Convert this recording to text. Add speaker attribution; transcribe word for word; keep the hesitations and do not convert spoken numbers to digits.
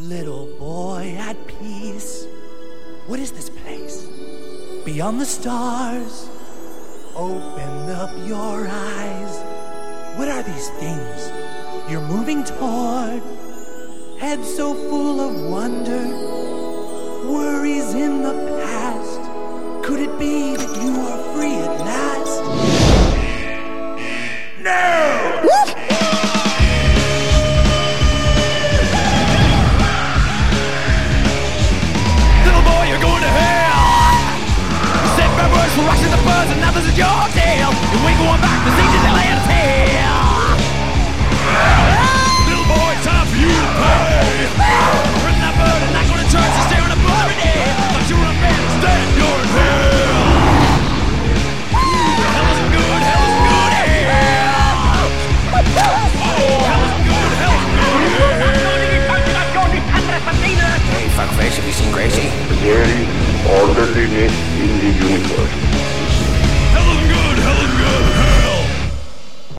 Speaker 1: Little boy at peace. What is this place? Beyond the stars. Open up your eyes. What are these things you're moving toward? Head so full of wonder. Worries in the past. Could it be that you are free at last? No!
Speaker 2: Little boy, you're going to hell. You said my words for watching the buzz and now this is your tale. You ain't going back to see the land of hell. Little boy, time for you to pay. Remember, they're not going to church and stay on a blurry day. But you're a man, stand, you're in hell. Hell isn't good, hell isn't good, hell. Oh, hell isn't good, hell isn't good, hell. Hey, fuckface, have you seen Gracie?
Speaker 3: There is orderliness in the universe.
Speaker 2: Hell isn't good, hell isn't good.